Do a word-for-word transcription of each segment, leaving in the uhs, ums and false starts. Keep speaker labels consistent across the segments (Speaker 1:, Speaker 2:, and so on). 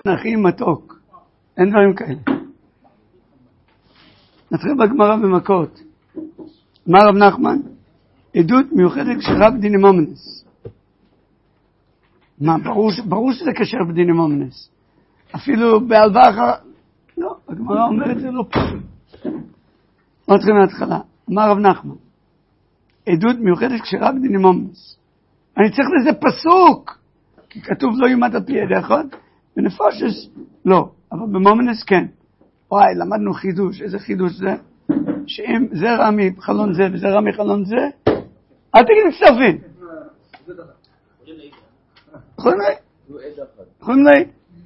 Speaker 1: נכי מתוק. אין דברים כאלה. נתחיל בגמרא במכות. אמר רב נחמן, עדות מיוחדת כשרה בדיני ממונס. מה, ברור, ברור שזה קשר בדיני ממונס. אפילו בהלוואה אחר... לא, הגמרא אומרת זה לא פה. לא נתחיל מההתחלה. אמר רב נחמן, עדות מיוחדת כשרה בדיני ממונס. אני צריך לזה פסוק, כי כתוב לא יומת על פי ידיך, בנפושס לא, אבל במומנס כן. וואי, למדנו חידוש, איזה חידוש זה? שאם זה רע מחלון זה וזה רע מחלון זה, אל תגיד מצטרפים. יכולים לי? יכולים לי?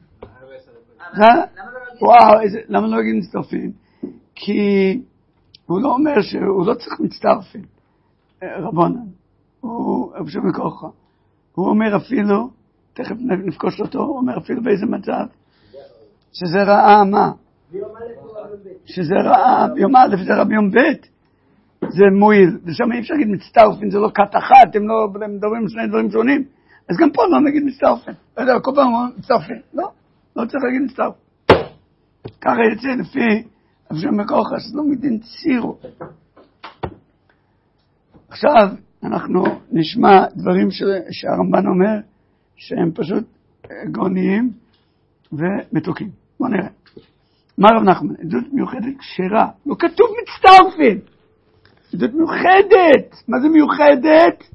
Speaker 1: וואו, למה לא יגיד מצטרפים? כי הוא לא אומר שהוא לא צריך מצטרפים, רבונן. הוא פשוט מכוחה. הוא אומר אפילו, תכף נפגוש אותו, הוא אומר אפילו באיזה מצב, שזה רעה מה? שזה רעה ביום א', זה רעה ביום ב', זה מועיל. ושם אי אפשר להגיד מצטרפים, זה לא כת אחת, הם לא מדברים שני דברים שונים. אז גם פה לא נגיד מצטרפים. לא יודע, כל פעם אומרים מצטרפים. לא, לא צריך להגיד מצטרפים. ככה יצא לפי אפשר מכוחה, שזה לא מדין צירו. עכשיו, אנחנו נשמע דברים שהרמב"ן אומר שהם פשוט גאוניים ומתוקים. בואו נראה. מה רב נחמן? עדות מיוחדת כשרה. לא כתוב מצטרפים. עדות מיוחדת. מה זה מיוחדת?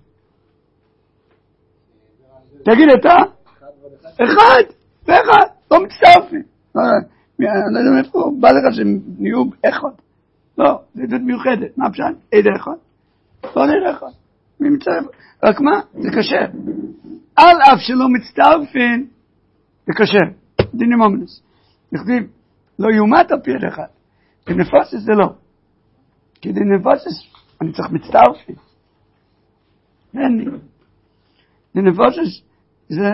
Speaker 1: תגיד אתה. אחד. ואחד. לא מצטרפים. אני לא יודע מאיפה בא לך שהם נהיו אחד. לא, זה עדות מיוחדת. מה פשט? עדה אחד. לא נראה אחד. מי מצטרף? רק מה? זה קשה. על אף שלא מצטרפים, זה קשה. דיני ממונס. נכתיב, לא יומת על פי יד אחד. בנפושס זה לא. כי בנפושס אני צריך מצטרפים. אין לי. בנפושס זה,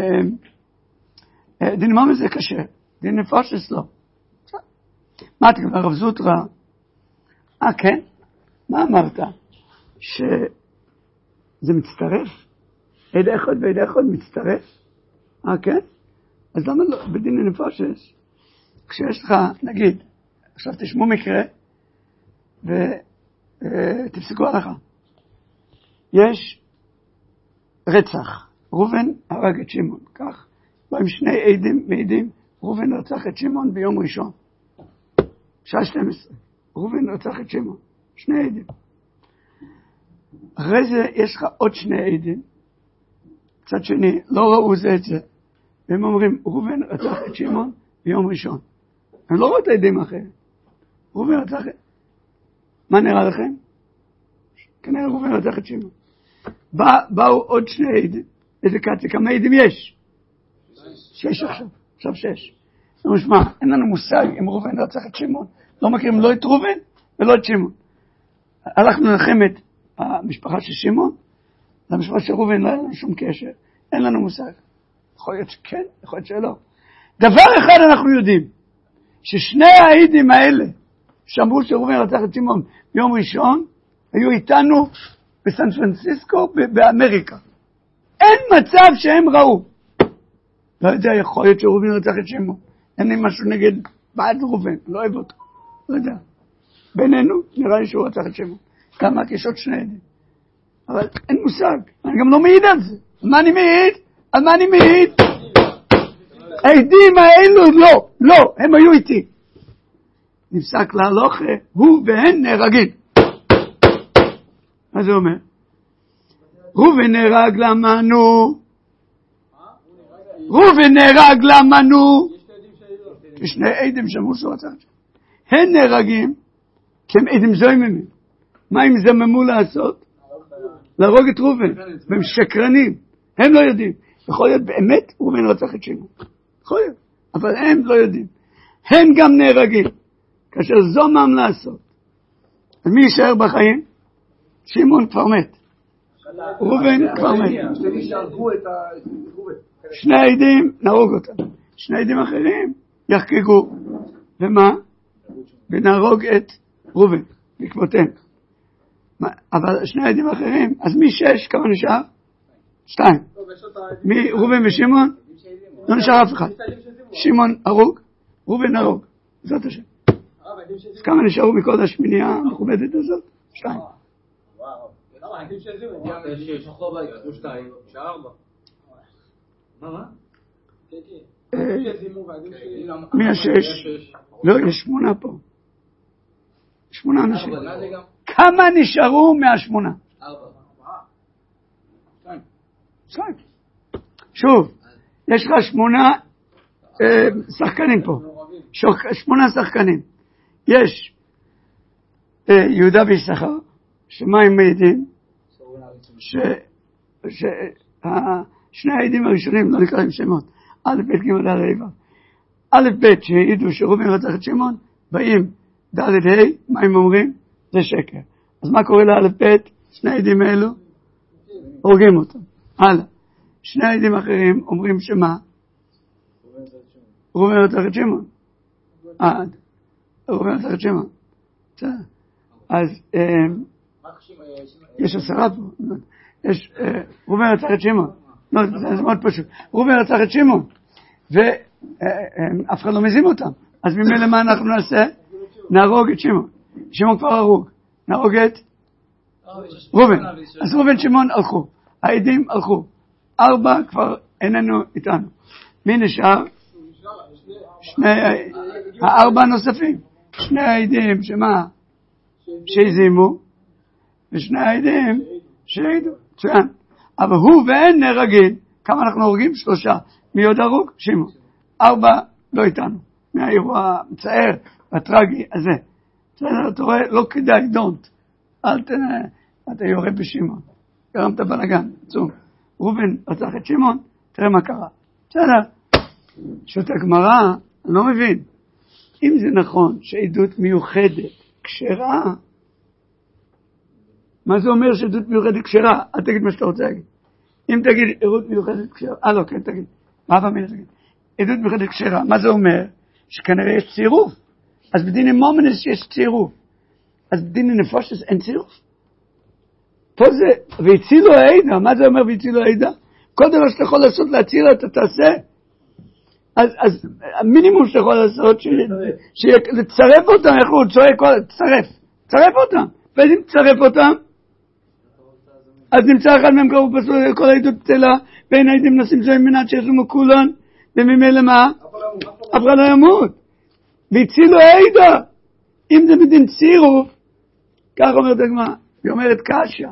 Speaker 1: דיני ממונס זה קשה. בנפושס לא. מה תקבל? הרב זוטרא. אה, כן? מה אמרת? שזה מצטרף? עד אחד ועד אחד מצטרף? אה, כן? אז למה לא? בדיני נפושס, כשיש לך, נגיד, עכשיו תשמעו מקרה, ותפסקו עליך. יש רצח. ראובן הרג את שמעון. כך, באים שני עדים, מעידים, ראובן רצח את שמעון ביום ראשון. שעה שתים עשרה. ראובן רצח את שמעון. שני עדים. אחרי זה יש לך עוד שני עדים. קצת שני, לא ראו זה את זה. והם אומרים, ראובן רצח את שמעון ביום ראשון. הם לא רואים את העדים אחרים. ראובן רצח את... מה נראה לכם? כנראה ראובן רצח את שמעון. בא, באו עוד שני עדים. איזה קצה, כמה עדים יש? שש עכשיו. עכשיו שש. לא משמע, אין לנו מושג אם ראובן רצח את שמעון. לא מכירים לא את ראובן ולא את שמעון. הלכנו לנחם את המשפחה של שמעון, למשפחה של ראובן לא היה לנו שום קשר. אין לנו מושג. יכול להיות שכן, יכול להיות שלא. דבר אחד אנחנו יודעים, ששני העדים האלה, שאמרו שראובן רצח את שמעון ביום ראשון, היו איתנו בסן פרנסיסקו באמריקה. אין מצב שהם ראו. לא יודע, יכול להיות שראובן רצח את שמעון. אין לי משהו נגד בעד ראובן, לא אוהב אותו. לא יודע. בינינו, נראה לי שהוא רצח את שמעון. כמה יש עוד שני עדים. אבל אין מושג. אני גם לא מעיד על זה. על מה אני מעיד? על מה אני מעיד? העדים האלו לא, לא, הם היו איתי. נפסק להלוכה, הוא והן נהרגים. מה זה אומר? ראובן נהרג למנו. ראובן נהרג למנו. כי שני עדים שמעו שהוא רצח. הם נהרגים, כי הם עדים זויממים. מה הם זממו לעשות? להרוג את ראובן. והם שקרנים. הם לא יודעים. יכול להיות באמת ראובן רצח את שמעון. יכול להיות. אבל הם לא יודעים. הם גם נהרגים. כאשר זומם לעשות. אז מי יישאר בחיים? שמעון כבר מת. ראובן כבר מת. שני עדים נהרוג אותם. שני עדים אחרים יחגגו. ומה? ונהרוג את ראובן. בעקבותיהם. אבל שני עדים אחרים, אז מי שש, כמה נשאר? שתיים. מי ראובן ושמעון? לא נשאר אף אחד. שמעון הרוג, ראובן הרוג. זאת השם. אז כמה נשארו מכל השמינייה המכובדת הזאת? שתיים. מי השש? לא, יש שמונה פה. שמונה אנשים. כמה נשארו מהשמונה? שתיים. שוב, יש לך שמונה שחקנים פה. שמונה שחקנים. יש יהודה ויששכר, שמה הם מעידים? ששני העדים הראשונים לא נקראים שמות. א' ב' ג' ד' ה' ו'. א' ב' שהעידו שרובין רצח את שמעון, באים ד' ה', מה הם אומרים? זה שקר. אז מה קורה לא' ב'? שני העדים האלו הורגים אותם. הלאה. שני העדים אחרים אומרים שמה? רובין רצח את שמעון. עד. רובין רצח את שמעון. אז יש עשרה פה. יש רובין רצח את שמעון. זה מאוד פשוט. רובין רצח את שמעון. ואף אחד לא מזים אותם. אז ממילא מה אנחנו נעשה? נהרוג את שמעון. שמעון כבר הרוג. נהרוג את רובין. אז רובין שמעון הלכו. העדים הלכו. ארבע כבר איננו איתנו. מי נשאר? שני הארבע הנוספים. שני העדים שמה? שהזימו. ושני העדים שהעידו. צוין. אבל הוא ואין נהרגים. כמה אנחנו הורגים? שלושה. מי עוד הרוג? שמעון. ארבע לא איתנו. מהאירוע המצער והטרגי הזה. בסדר, אתה רואה? לא כדאי, don't. אל ת... אתה יורה בשמעון. גרמת בלגן, עצום. ראובן רצח את שמעון, תראה מה קרה. בסדר. שו"ת הגמרא, אני לא מבין. אם זה נכון שעדות מיוחדת כשרה, מה זה אומר שעדות מיוחדת כשרה? אל תגיד מה שאתה רוצה להגיד. אם תגיד עדות מיוחדת כשרה, אה לא, כן, תגיד. מה במילה תגיד? עדות מיוחדת כשרה, מה זה אומר? שכנראה יש צירוף. אז בדיני מומנס יש צירוף. אז בדיני נפושס אין צירוף. פה זה, והצילו העידה. מה זה אומר והצילו העידה? כל דבר שאתה יכול לעשות להציל אתה תעשה. אז, אז המינימום שאתה יכול לעשות, לצרף אותם, איך הוא צועק, צרף, צרף אותם. ואם תצרף אותם, אז נמצא אחד מהם קרוב פסול, כל העידות בטלה, בין העידים נשים זוהים מנת שישלמו כולן, וממילא מה? אף אחד לא ימות. והצילו העידה. אם זה בדין צירוף, כך אומרת הגמרא, היא אומרת קשה.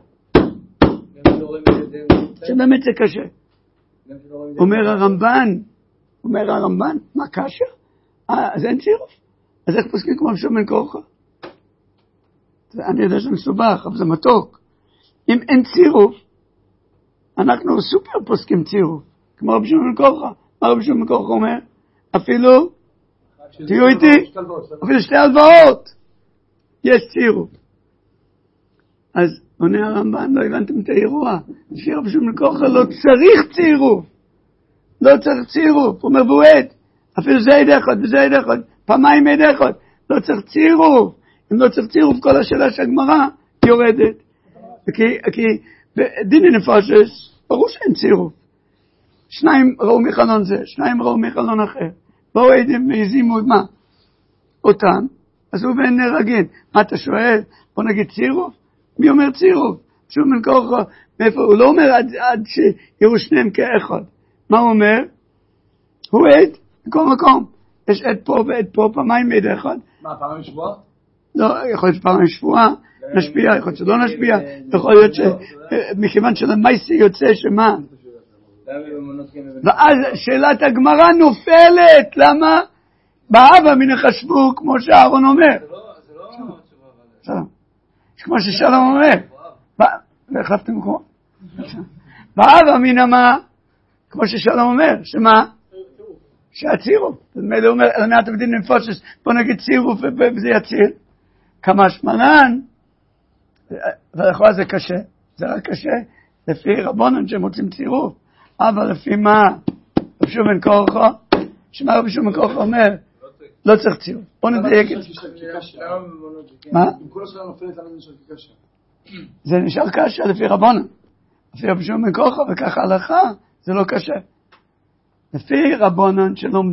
Speaker 1: שבאמת זה קשה. אומר הרמב"ן, אומר הרמב"ן, מה קשה? אה, אז אין צירוף. אז איך פוסקים כמו משום בין כורחה? אני יודע שזה מסובך, אבל זה מתוק. אם אין צירוף, אנחנו סופר פוסקים צירוף. כמו רבי שמעון בן כורחה. מה רבי שמעון בן כורחה אומר? אפילו, תהיו איתי, אפילו שתי הלוואות. יש צירוף. אז עונה הרמב"ן, לא הבנתם את האירוע. לפי רבי שמעון בן כורחה לא צריך צירוף. לא צריך צירוף. הוא אומר, והוא עד. אפילו זה עד אחד וזה עד אחד. פעמיים עד אחד. לא צריך צירוף. אם לא צריך צירוף, כל השאלה שהגמרא יורדת. כי, כי בדיני נפושס, ברור שאין צירוף. שניים ראו מחלון זה, שניים ראו מחלון אחר. באו עדים והזימו מה? אותם. אז הוא בין נהרגים. מה אתה שואל? בוא נגיד צירוף? מי אומר צירוף? שוב מן כורחה, מאיפה? הוא לא אומר עד, עד שיראו שניהם כאחד. מה הוא אומר? הוא עד בכל מקום. יש עד פה ועד פה, פעמיים עד אחד.
Speaker 2: מה, פעמיים שבועה?
Speaker 1: לא, יכול להיות פעמיים שבועה, נשפיע, יכול להיות שלא נשפיע, יכול להיות שמכיוון שלמייסי יוצא שמה? ואז שאלת הגמרא נופלת, למה? באבא מן החשבו, כמו שאהרון אומר. זה לא... כמו ששלום אומר. והחלפתם מקום? באבא מן המה, כמו ששלום אומר, שמה? שהצירוף. זאת אומרת, הוא אומר, למעט הבדין נפושס, בוא נגיד צירוף וזה יציל. כמה שמלן, ולכאורה זה קשה, זה רק קשה, לפי רבונן שהם רוצים צירוף, אבל לפי מה? רבי שמעון בן כורחה, שמה רבי שמעון בן כורחה אומר, לא צריך צירוף. בוא נדייק את זה. מה?
Speaker 2: אם כל השאלה נופלת, למה נשאר קשה?
Speaker 1: זה נשאר קשה לפי רבונן. לפי רבי שמעון בן כורחה, וככה הלכה, זה לא קשה. לפי רבונן שלומדים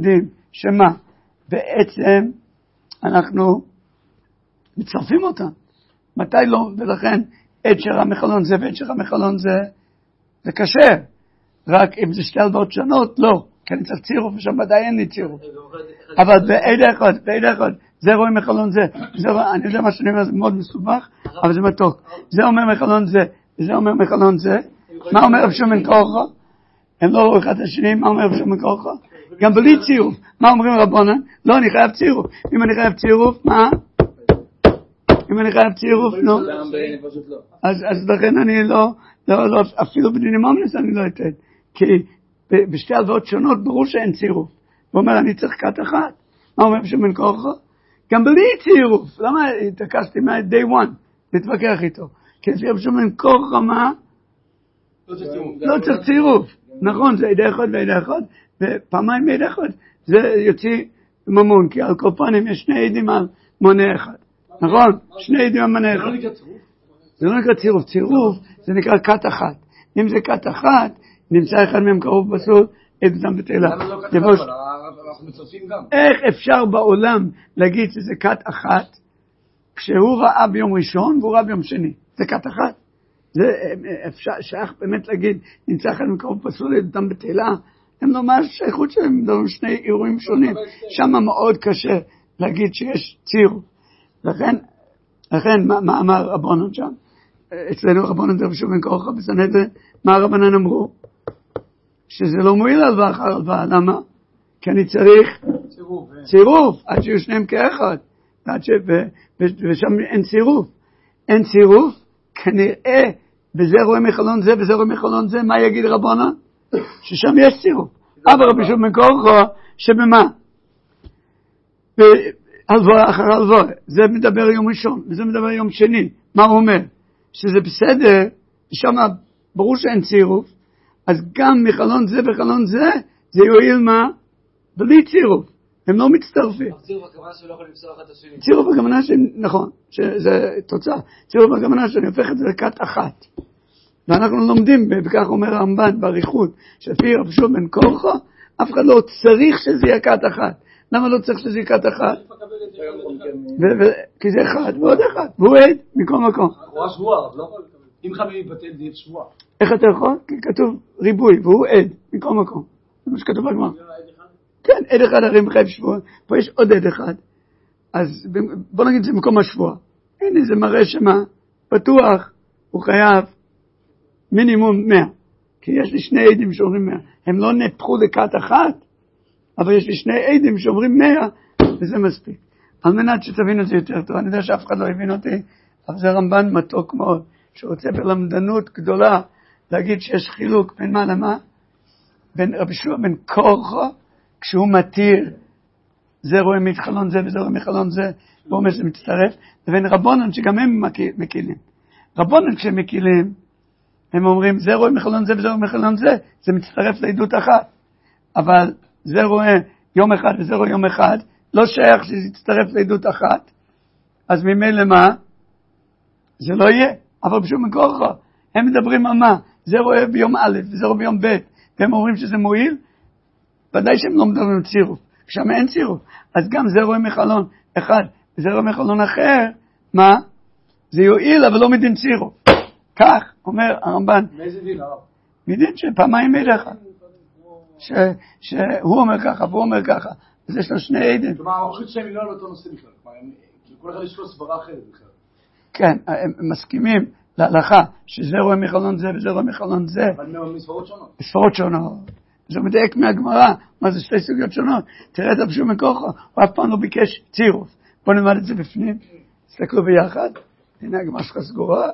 Speaker 1: שמה? בעצם אנחנו מצרפים אותם. מתי לא? ולכן עד שרה מחלון זה ועד שרה מחלון זה, זה קשה. רק אם זה שתי הלוואות שונות, לא. כי אני צריך צירוף, ושם ודאי אין לי צירוף. אבל בעד אחד, בעד אחד, זה רואה מחלון זה. זה רואה, אני יודע מה שאני אומר, זה מאוד מסובך, אבל זה מתוק. זה אומר מחלון זה, וזה אומר מחלון זה. מה אומר רב שמעון כורחה? הם לא רואים אחד השני, מה אומר רב שמעון כורחה? גם בלי צירוף. מה אומרים רבונן? לא, אני חייב צירוף. אם אני חייב צירוף, מה? אם אני חייב צירוף, נו. אז לכן אני לא, אפילו בדיני ממונס אני לא אתן. כי בשתי הלוואות שונות ברור שאין צירוף. הוא אומר, אני צריך כת אחת. מה אומר רב שמעון כורחה? גם בלי צירוף. למה התעקשתי מה-day one להתווכח איתו? כי לפי רב שמעון כורחה, מה? לא צריך צירוף. נכון, זה עד אחד ועד אחד, ופעמיים עד אחד. זה יוציא ממון, כי על כל פנים יש שני עדים על מונה אחד. נכון? שני עדים על מונה אחד. זה לא נקרא צירוף. צירוף זה נקרא כת אחת. אם זה כת אחת, נמצא אחד מהם קרוב בסול, עד דם בתהילה.
Speaker 2: למה לא כת אחת? אנחנו מצרפים גם. איך
Speaker 1: אפשר בעולם להגיד שזה כת אחת, כשהוא ראה ביום ראשון והוא ראה ביום שני? זה כת אחת. זה אפשר, שייך באמת להגיד, נמצא אחד מקרוב פסול עד בתהילה, הם לא מה השייכות שלהם, הם שני אירועים שונים. שם מאוד קשה להגיד שיש צירוף. לכן, לכן, מה, מה אמר רבונן שם? אצלנו רבונן זה רב שמעון כורחה בסנהדרין, מה הרבנן אמרו? שזה לא מועיל הלוואה אחר הלוואה, למה? כי אני צריך צירוף, צירוף עד שיהיו שניהם כאחד, עד ש... ו... ו... ושם אין צירוף. אין צירוף, כנראה, וזה רואה מחלון זה, וזה רואה מחלון זה, מה יגיד רבונן? ששם יש צירוף. אבל רבי שמעון כורחה, שבמה? הלוואה אחר הלוואה, זה מדבר יום ראשון, וזה מדבר יום שני. מה הוא אומר? שזה בסדר, שם ברור שאין צירוף, אז גם מחלון זה וחלון זה, זה יועיל מה? בלי צירוף. הם לא מצטרפים.
Speaker 3: צירוף הכוונה שלא יכול לפסול אחד את השני.
Speaker 1: צירוף הכוונה ש... נכון, שזה תוצאה. צירוף הכוונה שאני הופך את זה לכת אחת. ואנחנו לומדים, וכך אומר הרמב"ן בעריכות, שלפי רב שמעון בן כורחה, אף אחד לא צריך שזה יהיה כת אחת. למה לא צריך שזה יהיה כת אחת? כי זה אחד ועוד אחד, והוא עד מכל מקום.
Speaker 2: הוא שבועה, לא? אם חייבים להתבטל זה יהיה שבועה.
Speaker 1: איך אתה יכול? כי כתוב ריבוי, והוא עד מכל מקום. זה מה שכתוב בגמרא. כן, עד אחד הרי מחייב שבועה. פה יש עוד עד אחד. אז בוא נגיד זה מקום השבועה. הנה זה מראה שמה, בטוח הוא חייב מינימום מאה. כי יש לי שני עדים שאומרים מאה. הם לא נפחו לכת אחת, אבל יש לי שני עדים שאומרים מאה, וזה מספיק. על מנת שתבין את זה יותר טוב. אני יודע שאף אחד לא הבין אותי, אבל זה רמב"ן מתוק מאוד, שרוצה בלמדנות גדולה להגיד שיש חילוק בין מה למה, בין רבי שמעון בן כורחה, כשהוא מתיר, זה רואה מחלון זה וזה רואה מחלון זה, ואומר שזה מצטרף, לבין רבונן שגם הם מקילים. רבונן כשהם מקילים, הם אומרים זה רואה מחלון זה וזה רואה מחלון זה, זה מצטרף לעדות אחת. אבל זה רואה יום אחד וזה רואה יום אחד, לא שייך שזה יצטרף לעדות אחת, אז ממילא מה? זה לא יהיה. אבל בשום מקורחה, הם מדברים על מה? זה רואה ביום א' וזה רואה ביום ב', והם אומרים שזה מועיל, ודאי שהם לא מדברים על צירוף, שם אין צירוף. אז גם זה רואה מחלון אחד וזה רואה מחלון אחר, מה? זה יועיל אבל לא מדין צירוף. כך אומר הרמב"ן.
Speaker 2: מאיזה דין הרב?
Speaker 1: מדין שפעמיים עד אחד. ש, שהוא אומר ככה והוא אומר ככה, אז יש לו שני עדים.
Speaker 2: כלומר, האורחית שהם לא על אותו נושא בכלל, כל אחד יש לו סברה אחרת בכלל.
Speaker 1: כן, הם מסכימים להלכה, שזה רואה מחלון זה וזה רואה מחלון זה.
Speaker 2: אבל מספרות שונות.
Speaker 1: מספרות שונות. זה מדייק מהגמרא, מה זה שתי סוגיות שונות. תראה את רבי שמעון כורחה, הוא אף פעם לא ביקש צירוף. בוא נלמד את זה בפנים, תסתכלו ביחד. הנה הגמרא שלך סגורה.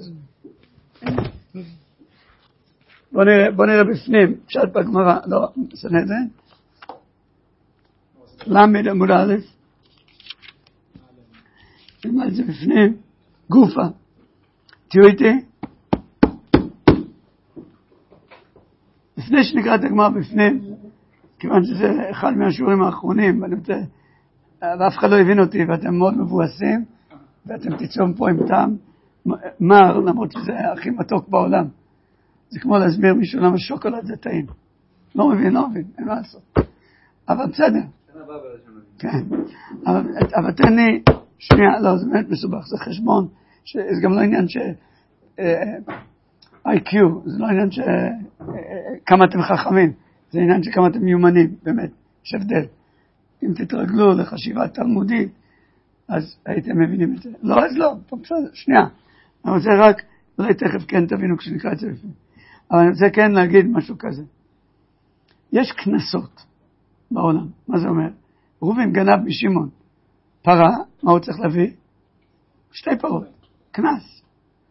Speaker 1: בוא נראה, בוא נראה בפנים, פשט בגמרא, לא, סנהדרין. למד עמוד א', נלמד את זה בפנים, גופה. תהיו איתי. לפני שנקרא את הגמרא בפנים, כיוון שזה אחד מהשיעורים האחרונים, ואני רוצה, ואף אחד לא הבין אותי, ואתם מאוד מבואסים, ואתם תצאו פה עם טעם מר, למרות שזה הכי מתוק בעולם. זה כמו להסביר מישהו למה שוקולד זה טעים. לא מבין, לא מבין, אין מה לעשות. אבל בסדר, כן, אבל תן לי, שנייה, לא, זה באמת מסובך, זה חשבון, זה גם לא עניין ש... איי קיו, זה לא עניין ש... כמה אתם חכמים, זה עניין שכמה אתם מיומנים, באמת, יש הבדל. אם תתרגלו לחשיבה תלמודית, אז הייתם מבינים את זה. לא, אז לא, בסדר, שנייה. אני רוצה רק, אולי תכף כן תבינו כשנקרא את זה לפני. אבל אני רוצה כן להגיד משהו כזה. יש כנסות בעולם, מה זה אומר? ראובן גנב משמעון פרה, מה הוא צריך להביא? שתי פרות, כנס.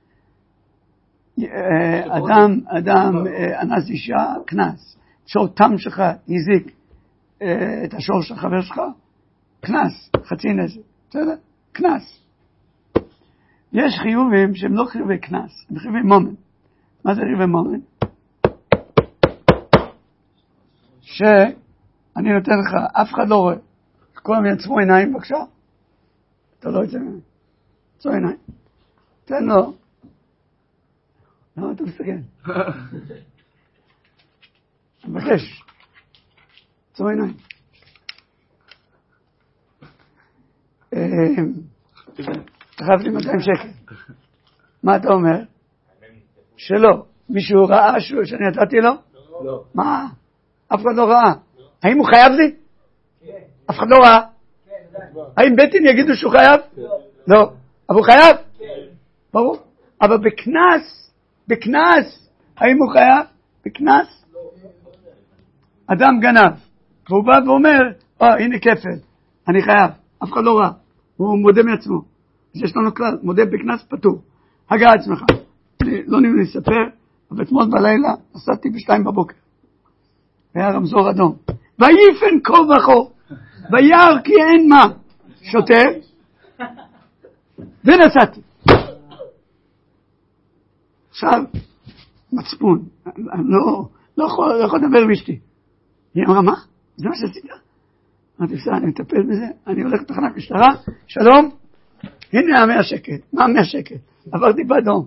Speaker 1: אדם, אדם, אנס אישה, כנס. שור תם שלך הזיק את השור של חבר שלך, כנס, חצי נזק, בסדר? כנס. יש חיובים שהם לא חיובי כנס, הם חיובי מומן. מה זה חיובי מומן? שאני נותן לך, אף אחד לא רואה. כולם יצמו עיניים בבקשה. אתה לא יצא ממנו. יצמו עיניים. תן לו. למה אתה מסתכל? אני מבקש. יצמו עיניים. אתה חייב לי מאתיים שקל. מה אתה אומר? שלא. מישהו ראה שאני נתתי לו?
Speaker 2: לא.
Speaker 1: מה? אף אחד לא ראה. האם הוא חייב לי? כן. אף אחד לא ראה? כן. האם בטין יגידו שהוא חייב? לא. אבל הוא חייב? כן. ברור. אבל בכנס, בכנס, האם הוא חייב? בכנס? אדם גנב. והוא בא ואומר, אה, הנה כפל, אני חייב. אף אחד לא ראה. הוא מודה מעצמו. אז יש לנו כלל, מודה בכנס פטור. הגע עצמך. לא נראה לי לספר, אבל אתמול בלילה נסעתי בשתיים בבוקר. היה רמזור אדום. ויפן כה וכה, וירא כי אין מה. שוטר, ונסעתי. עכשיו, מצפון. אני לא, לא יכול, לא יכול לדבר עם אשתי. היא אמרה, מה? זה מה שעשית? אמרתי, בסדר, אני מטפל בזה, אני הולך לתחנת משטרה, שלום, הנה המאה שקל. מה המאה שקל? עברתי באדום.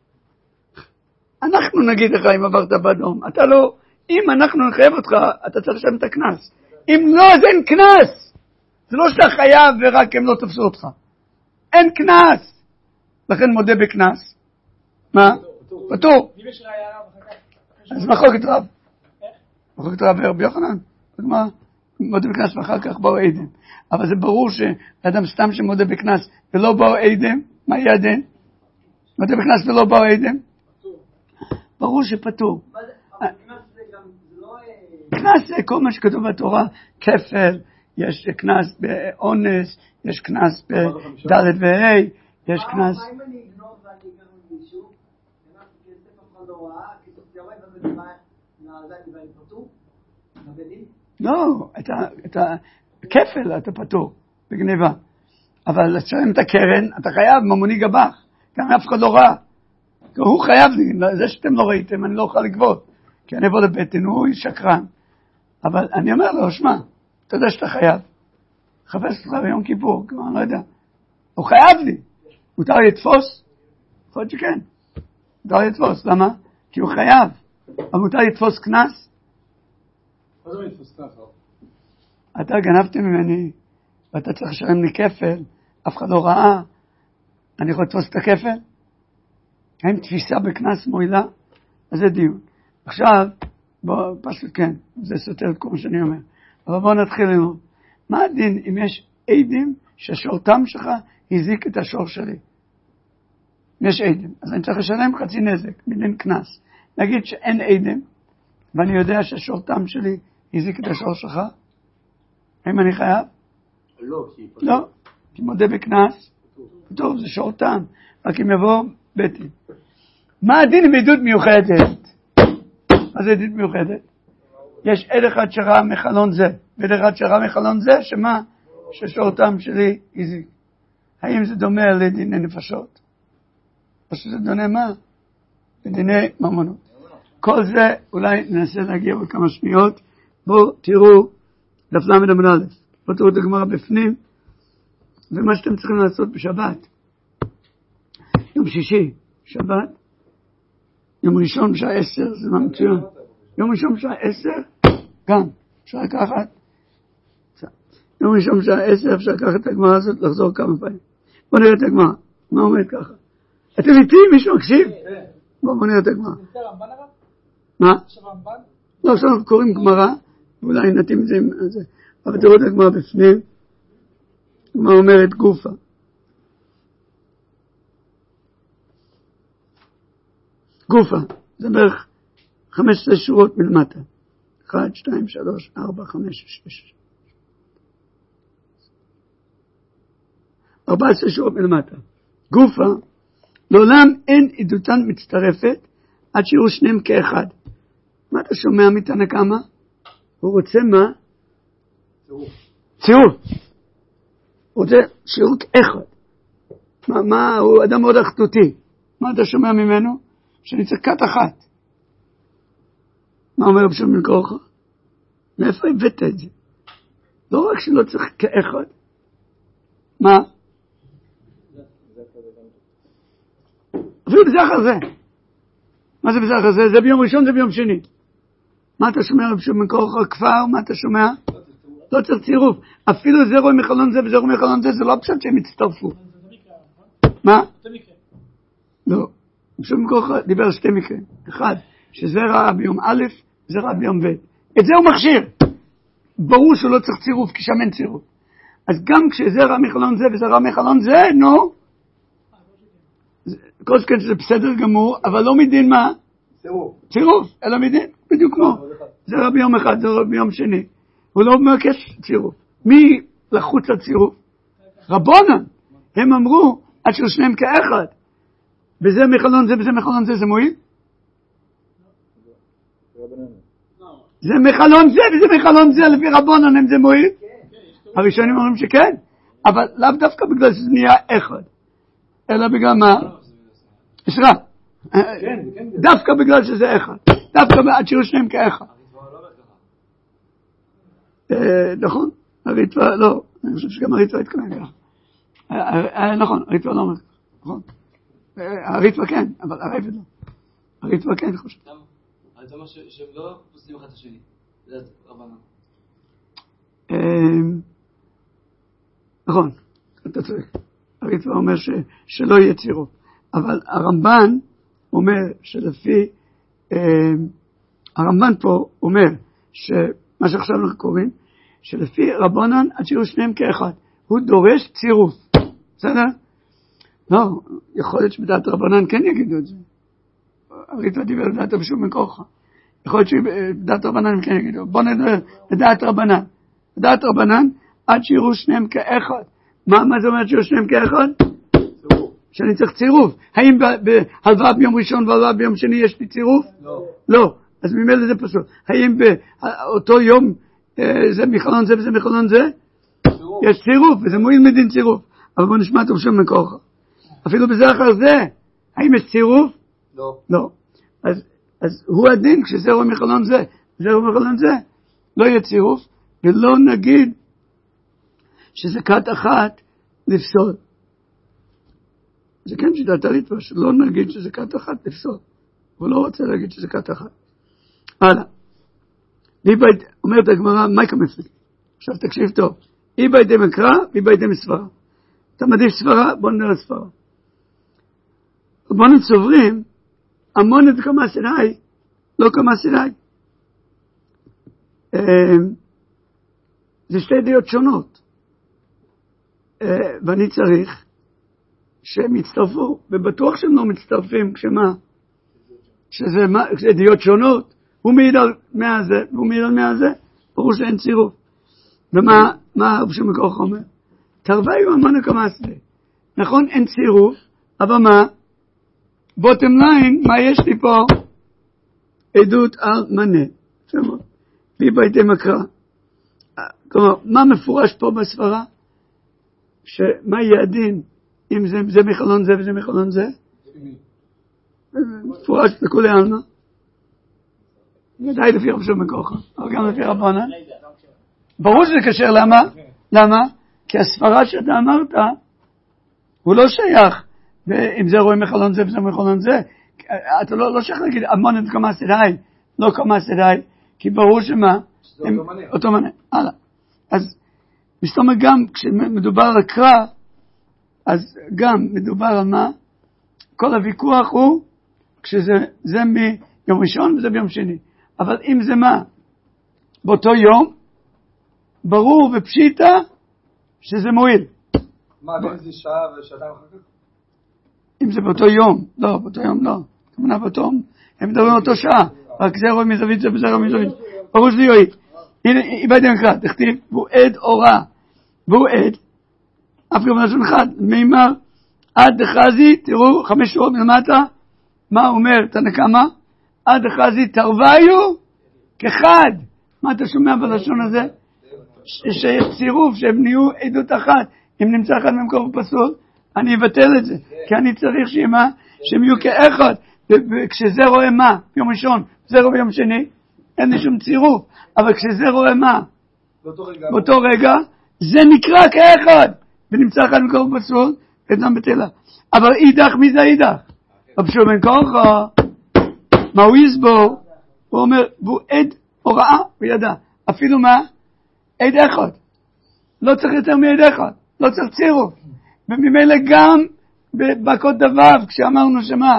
Speaker 1: אנחנו נגיד לך אם עברת באדום. אתה לא... אם אנחנו נחייב אותך, אתה צריך לשלם את הכנס. אם לא, אז אין כנס. זה לא שאתה חייב ורק הם לא תפסו אותך. אין כנס. לכן מודה בכנס. מה? פטור. אז מחלוקת רב. מחלוקת רב ורבי יוחנן. מה? מודה בכנס ואחר כך באו עדים. אבל זה ברור שאדם סתם שמודה בכנס ולא באו עדים, מה יהיה הדין? מודה בכנס ולא באו עדים? ברור שפטור. כנס זה כל מה שכתוב בתורה, כפל, יש כנס באונס, יש כנס בדלת וה', יש כנס...
Speaker 4: מה אם אני אגנוב ואני אגנוב מישהו? אמרתי כסף אף אחד לא ראה, כסף יורד ובדמה נעזתי ואני פטור? נבדים?
Speaker 1: לא, את הכפל אתה פטור בגניבה. אבל לשלם את הקרן, אתה חייב, ממוני גבח, גם אף אחד לא ראה. הוא חייב לי, זה שאתם לא ראיתם, אני לא אוכל לגבות. כי אני אבוא לבטן, הוא שקרן. אבל אני אומר לו, שמע, אתה יודע שאתה חייב. חפש לך ביום כיפור, כמו אני לא יודע. הוא חייב לי. מותר לתפוס? יכול להיות שכן. מותר לתפוס, למה? כי הוא חייב. אבל מותר לתפוס כנס?
Speaker 2: מה זה לתפוס כנס?
Speaker 1: אתה גנבתם ממני, ואתה צריך לשלם לי כפל, אף אחד לא ראה. אני יכול לתפוס את הכפל? האם תפיסה בכנס מועילה? אז זה דיון. עכשיו, בוא, פשוט כן, זה סותר את כל מה שאני אומר. אבל בואו נתחיל ללמוד. מה הדין אם יש עדים ששורתם שלך הזיק את השור שלי? יש עדים, אז אני צריך לשלם חצי נזק, מדין כנס. נגיד שאין עדים, ואני יודע ששורתם שלי הזיק את השור שלך, האם אני חייב?
Speaker 2: לא, כי...
Speaker 1: לא, כי מודה בכנס, טוב, זה שורתם, רק אם יבוא בטי. מה הדין עם עדות מיוחדת? מה זה עדות מיוחדת? יש עד אחד שראה מחלון זה, ועד אחד שראה מחלון זה, שמה? ששורתם שלי הזיק. האם זה דומה לדיני נפשות? או שזה דומה מה? לדיני ממונות. כל זה אולי ננסה להגיע בכמה שניות. בואו תראו דף למד עמוד א', בואו תראו את הגמרא בפנים, ומה שאתם צריכים לעשות בשבת. יום שישי, שבת, יום ראשון בשעה עשר, זה מה מצוין. יום ראשון בשעה עשר, גם, אפשר לקחת יום ראשון שעה עשר, אפשר לקחת את הגמרא הזאת, לחזור כמה פעמים. בוא נראה את הגמרא. מה אומרת ככה? אתם איתי? מישהו מקשיב? בוא נראה את הגמרא. מה? לא, עכשיו אנחנו קוראים גמרא, ואולי נתאים את זה עם זה. אבל תראו את הגמרא בפנים. הגמרא אומרת גופה. גופה, זה בערך חמש עשרה שורות מלמטה. אחת, שתיים, שלוש, ארבע, חמש, שש. ארבע עשרה שורות מלמטה. גופה, לעולם אין עדותן מצטרפת עד שיראו שניהם כאחד. מה אתה שומע מתנא קמא? הוא רוצה מה? צירוף. צירוף. הוא רוצה שיראו כאחד. מה, מה, הוא אדם מאוד אחדותי. מה אתה שומע ממנו? שאני צריך כת אחת. מה אומר רבי שמעון בן כורחה? מאיפה הבאת את זה? לא רק שלא צריך כאחד. מה? אפילו בזכר זה. מה זה בזכר זה? זה ביום ראשון, זה ביום שני. מה אתה שומע רבי שמעון בן כורחה? כפר, מה אתה שומע? לא צריך צירוף. אפילו זרוע מחלון זה וזרוע מחלון זה, זה לא פשוט שהם הצטרפו. מה? לא. רבי שמעון בן כורחה דיבר על שתי מקרים. אחד, שזרע ביום א', זרע ביום ב'. את זה הוא מכשיר. ברור שהוא לא צריך צירוף, כי שם אין צירוף. אז גם כשזרע מחלון זה וזרע מחלון זה, נו, כל שכן שזה בסדר גמור, אבל לא מדין מה? צירוף. צירוף, אלא מדין, בדיוק כמו. זרע ביום אחד, זרע ביום שני. הוא לא מבקש צירוף. מי לחוץ לצירוף? רבונן. הם אמרו, עד של שניהם כאחד. וזה מחלון זה וזה מחלון זה, זה מועיל? זה מחלון זה וזה מחלון זה, לפי רבונן הם זה מועיל? הראשונים אומרים שכן, אבל לאו דווקא בגלל שזה נהיה אחד, אלא בגלל מה? סליחה, דווקא בגלל שזה אחד, דווקא עד שיהיו שניהם כאחד. נכון, הריטווה לא, אני חושב שגם הריטווה התכוון ככה. נכון, הריטווה לא אומר ככה, נכון. הריטווה כן, אבל הרייבד לא. הריטווה כן חושב.
Speaker 3: אתה אומר שהם לא פוסלים אחד את השני, זה רבנן.
Speaker 1: נכון, אתה צודק. הריטווה אומר שלא יהיה צירוף. אבל הרמב"ן אומר שלפי, הרמב"ן פה אומר שמה שעכשיו אנחנו קוראים, שלפי רבנן עד שיהיו שניהם כאחד. הוא דורש צירוף. בסדר? לא, יכול להיות שבדעת רבנן כן יגידו את זה. הריטווה דיבר לדעת רבי שמעון בן כורחה. יכול להיות שבדעת רבנן הם כן יגידו. בוא נדבר לדעת רבנן. לדעת רבנן עד שיראו שניהם כאחד. מה, מה זה אומר שיראו שניהם כאחד? צירוף. שאני צריך צירוף. האם בהלוואה ביום ראשון והלוואה ביום שני יש לי צירוף?
Speaker 2: לא.
Speaker 1: לא. אז ממילא זה פשוט. האם באותו יום זה מחלון זה וזה מחלון זה? צירוף. יש צירוף, וזה מועיל מדין צירוף. אבל בוא נשמע את רבי שמעון בן כורחה. אפילו בזכר זה, האם יש צירוף?
Speaker 2: לא.
Speaker 1: לא. אז, אז הוא הדין כשזרוע מחלון זה, זרוע מחלון זה, לא יהיה צירוף, ולא נגיד שזה כת אחת לפסול. זה כן שיטת הריטווה, שלא נגיד שזה כת אחת לפסול. הוא לא רוצה להגיד שזה כת אחת. הלאה. ליבית, אומרת הגמרא, מייקה מפליג. עכשיו תקשיב טוב. אי בידי מקרא, אי בידי מספרה. אתה מעדיף ספרה, בוא נראה ספרה. רבנן סוברים, המון את כמה סיני, לא כמה סיני. זה שתי דעות שונות. ואני צריך שהם יצטרפו, ובטוח שהם לא מצטרפים, כשמה? שזה דעות שונות, הוא מעיד על מאה זה, והוא מעיד על מאה זה, ברור שאין צירוף. ומה, מה רבי שמעון בן כורחה אומר? תרוויו המון כמה סיני. נכון, אין צירוף, אבל מה? בוטם ליין, מה יש לי פה? עדות על מנה. שמות. בי בידי מקרא. כלומר, מה מפורש פה בספרה? שמה יהיה הדין אם זה, זה מחלון זה וזה מחלון זה? מפורש לכולי עלמא. ודאי לפי רבי שמעון בן כורחה, אבל גם לפי רבנן. ברור שזה קשר, למה? למה? כי הספרה שאתה אמרת, הוא לא שייך. ואם זה רואה מחלון זה וזה מחלון זה, אתה לא, לא שייך להגיד המון את כמה סיני, לא כמה סיני, כי ברור שמה, הם, אותו מנה. הלאה. אז זאת אומרת, גם כשמדובר על קרא, אז גם מדובר על מה? כל הוויכוח הוא, כשזה זה מיום ראשון וזה ביום שני. אבל אם זה מה? באותו יום, ברור ופשיטה שזה מועיל.
Speaker 2: מה, בין זה שעה ושעתיים אחר כך?
Speaker 1: אם זה באותו יום, לא, באותו יום לא. תמונה באותו יום, הם מדברים אותו שעה. רק זה רואה מזווית זה וזה רואה מזווית. ברור שזה יועיל. הנה, איבדתם קרא, תכתיב, והוא עד אורה. והוא עד, אף גם נשון אחד, מימר, עד דחזי, תראו, חמש שורות מלמטה, מה אומר תנקמה? עד דחזי תרוויו כחד. מה אתה שומע בלשון הזה? שיש צירוף, שהם נהיו עדות אחת. אם נמצא אחד ממקור פסול, אני אבטל את זה. כי אני צריך שימה, שהם יהיו כאחד. וכשזה רואה מה? יום ראשון, זה רואה יום שני, אין לי שום צירוף. אבל כשזה רואה מה? באותו רגע, זה נקרא כאחד. ונמצא אחד ממקור פסול, אדם בטלה. אבל אידך, מי זה אידך? רב שלמה בן קורחה, מה הוא יסבור? הוא אומר, והוא עד הוראה וידע. אפילו מה? עד אחד. לא צריך יותר מעד אחד. לא צריך צירוף. וממילא גם בבקות דבב, כשאמרנו שמה?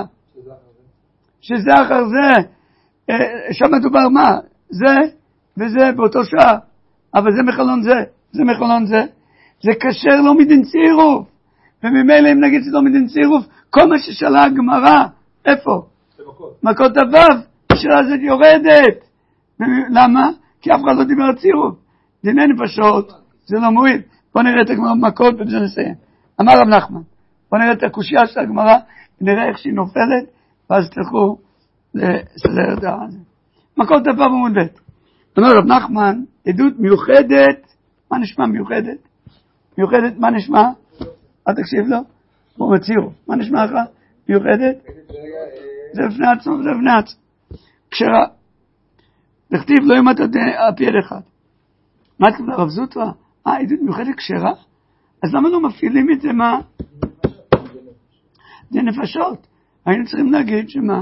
Speaker 1: שזה אחר זה. שם מדובר מה? זה וזה באותו שעה. אבל זה מחלון זה. זה מחלון זה. זה קשר לא מדין צירוף. וממילא אם נגיד שזה לא מדין צירוף, כל מה ששאלה הגמרא, איפה? מכות דבב, השאלה הזאת יורדת. למה? כי אף אחד לא דיבר על צירוף. דיני נפשות, זה לא מועיל. בוא נראה את הגמרא במכות ובזה נסיים. אמר רב נחמן, בוא נראה את הקושייה של הגמרא, נראה איך שהיא נופלת, ואז תלכו לסדר את זה. מכות דבב עמוד ב'. אמר רב נחמן, עדות מיוחדת, מה נשמע מיוחדת? מיוחדת, מה נשמע? אל תקשיב לו, הוא מציאו. מה נשמע לך? מיוחדת? זה לפני עצמו, זה לפני עצמו. כשרה. לכתיב לא יומת על פי יד אחד. מה אתם לרב זוטרא? אה, עדות מיוחדת כשרה? אז למה לא מפעילים את זה מה? זה נפשות. היינו צריכים להגיד שמה?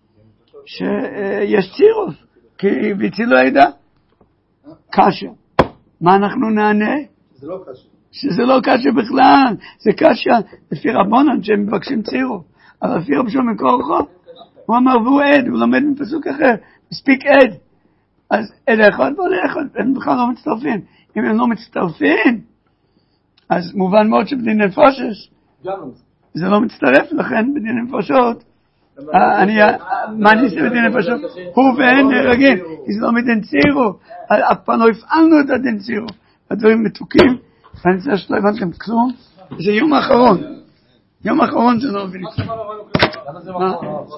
Speaker 1: שיש צירוף. כי והצילו העדה. קשה. מה אנחנו נענה?
Speaker 2: זה לא קשה.
Speaker 1: שזה לא קשה בכלל, זה קשה לפי רבונן שהם מבקשים צירוף, אבל לפי רב שלמה בן קורחה, הוא אמר והוא עד, הוא לומד מפסוק אחר, מספיק עד, אז עד אחד ועוד אחד, הם בכלל לא מצטרפים, אם הם לא מצטרפים, אז מובן מאוד שבדין נפושש, זה לא מצטרף, לכן בדין נפושות, מה אני עושה בדין נפושות? הוא ואין נהרגים, כי זה לא מדין צירוף, אף פעם לא הפעלנו את הדין צירוף, הדברים מתוקים, ואני רוצה שלא הבנתם כלום, זה יום האחרון. יום האחרון זה לא מבין. מה?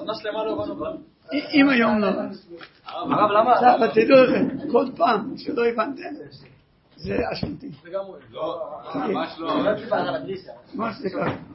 Speaker 1: אם היום לא.
Speaker 3: הרב, למה?
Speaker 1: אבל תדעו לכם, כל פעם שלא הבנתם, זה אשמתי.
Speaker 3: לא, ממש לא.
Speaker 1: ממש זה ככה.